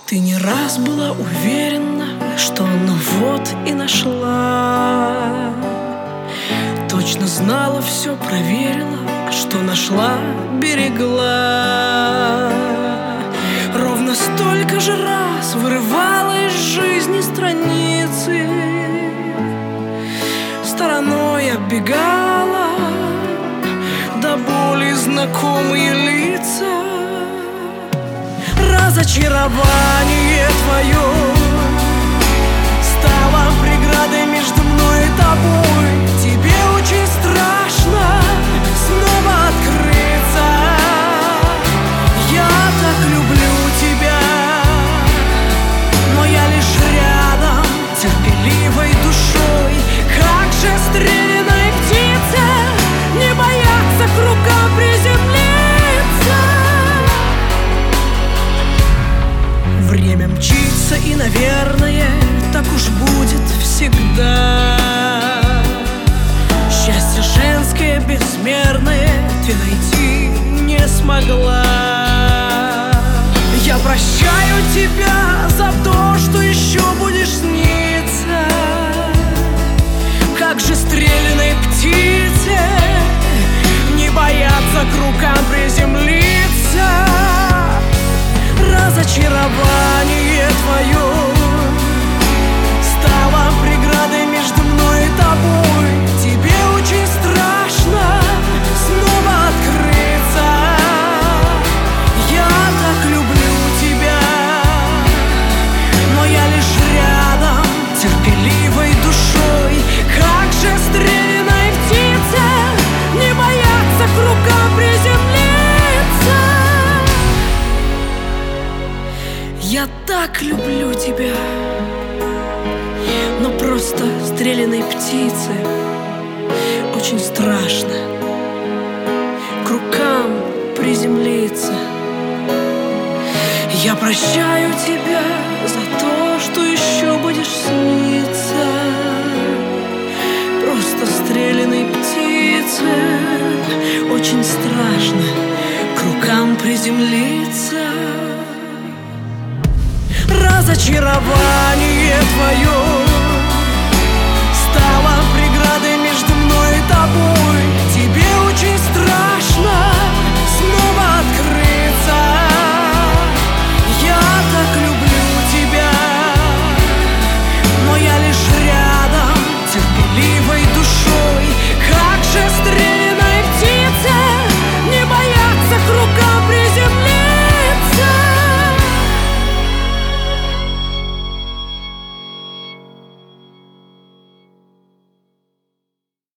Ты не раз была уверена, что ну вот и нашла. Точно знала, все проверила, а что нашла, берегла. Ровно столько же раз вырывала из жизни страницы, стороной оббегала до боли знакомые лица. Разочарование твое стало преградой между мной и тобой. Тебе очень страшно снова открыться. Я так люблю тебя, но я лишь рядом, терпеливой душой. Как же стрелянной птице не бояться к рукам приземлиться? Время мчится, и, наверное, так уж будет всегда. Счастье женское безмерное ты найти не смогла. Я прощаю тебя за то, что еще будешь сниться. Как же стрелянной птице не бояться к рукам приземлиться? Разочарование твое стало преградой между мной и тобой. Тебе очень страшно снова открыться. Я так люблю тебя, но я лишь рядом, терпеливой душой. Как же стрелянной птице не бояться к рукам приземлиться? Я так люблю тебя, но просто стрелянной птице очень страшно к рукам приземлиться. Я прощаю тебя